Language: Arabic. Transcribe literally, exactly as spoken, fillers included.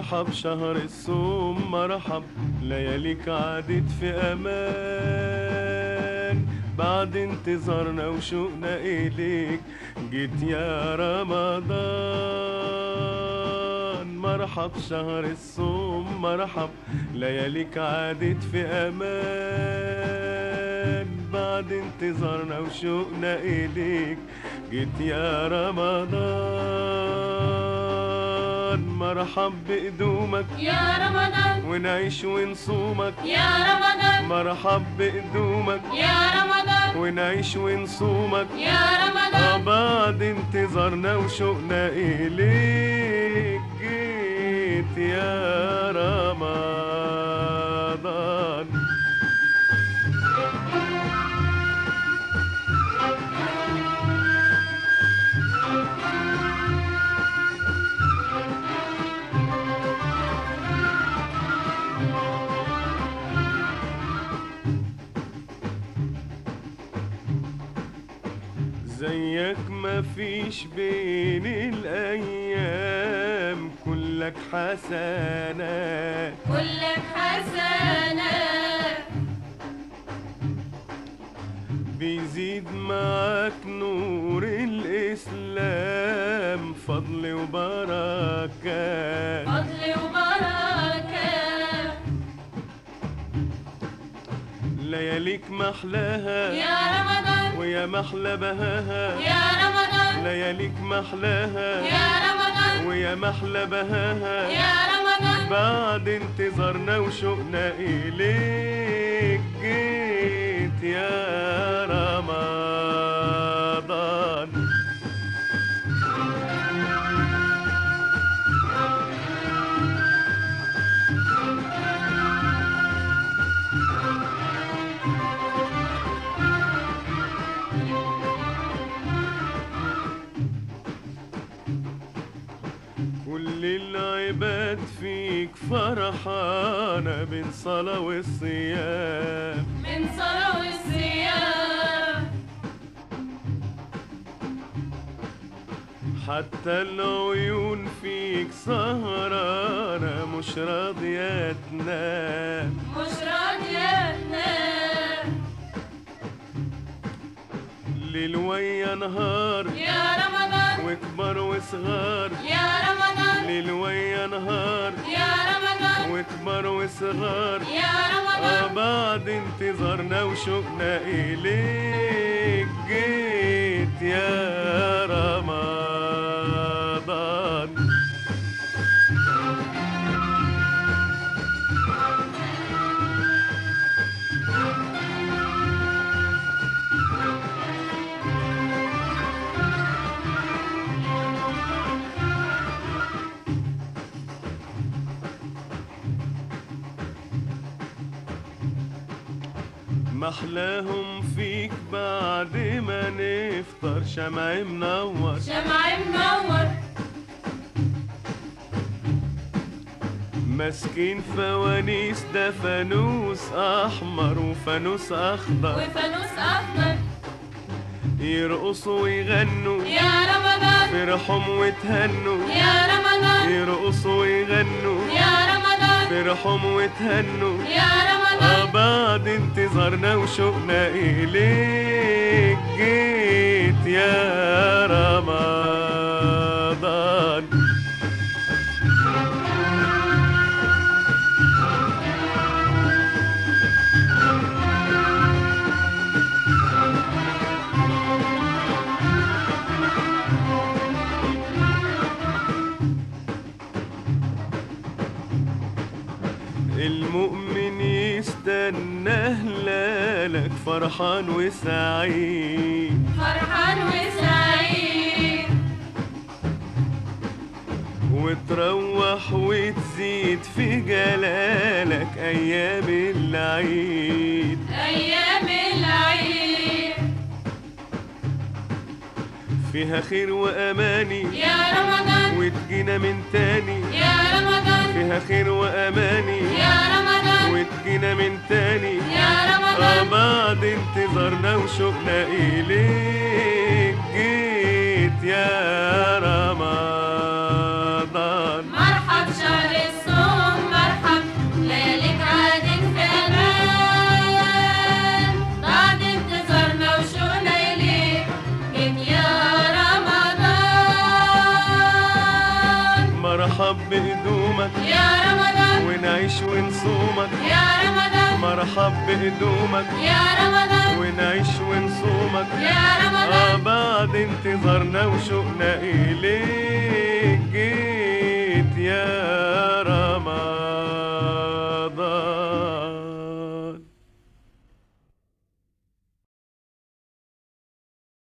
مرحب شهر الصوم مرحب، لياليك عادت في امان، بعد انتظارنا وشوقنا اليك جيت يا رمضان. مرحب شهر الصوم مرحب، لياليك عادت في امان، بعد انتظارنا وشوقنا اليك جيت يا رمضان. مرحب بقدومك يا رمضان، ونعيش ونصومك يا رمضان، مرحب بقدومك يا رمضان، ونعيش ونصومك يا رمضان. بعد انتظارنا وشوقنا إليك جيت يا رمضان. زيك مفيش بين الأيام، كلك حسنات كلك حسنات، بيزيد معاك نور الإسلام، فضل وبركات فضل وبركات. لياليك محلاها يا رمضان، ويا محلى بهاها، يا رمضان، لياليك محلاها يا رمضان، ويا محلى بهاها، يا رمضان. بعد انتظارنا وشوقنا إليك جيت يا رمضان. كل العباد فيك فرحانة بين صلاة والصيام، من صلاة والصيام، حتى العيون فيك سهرانة مش راضية تنام، مش راضية تنام. ليل ويا نهار يا رمضان، وكبر وصغار، يا رمضان، ليل ويا نهار يا رمضان، وكبر وصغار يا رمضان. آه بعد انتظارنا وشوقنا إليك جيت يا رمضان. محلاهم فيك بعد ما نفطر، شمع منور شمع منور، ماسكين فوانيس، ده فانوس احمر وفانوس اخضر، وفانوس أخضر. يرقصوا ويغنوا يا رمضان، فرحهم وتهنوا، يا رمضان، يرقصوا ويغنوا يا رمضان، فرحهم وتهنوا يا رمضان. آه بعد انتظارنا وشوقنا إليك جيت يا رمضان. المؤمن يستنى هلالك فرحان وسعيد، فرحان وسعيد، وتروح وتزيد في جلالك أيام العيد، أيام العيد. فيها خير وأماني يا رمضان، وتجينا من تاني، يا رمضان، فيها خير وأماني يا رمضان، وتجينا من تاني، يا رمضان. بعد انتظارنا وشوقنا إليك جيت يا رمضان. مرحب شهر الصوم بهدومك يا رمضان ونعيش ونصومك يا رمضان مرحب بهدومك يا رمضان ونعيش ونصومك يا رمضان آه بعد انتظارنا وشوقنا إليك جيت يا رمضان.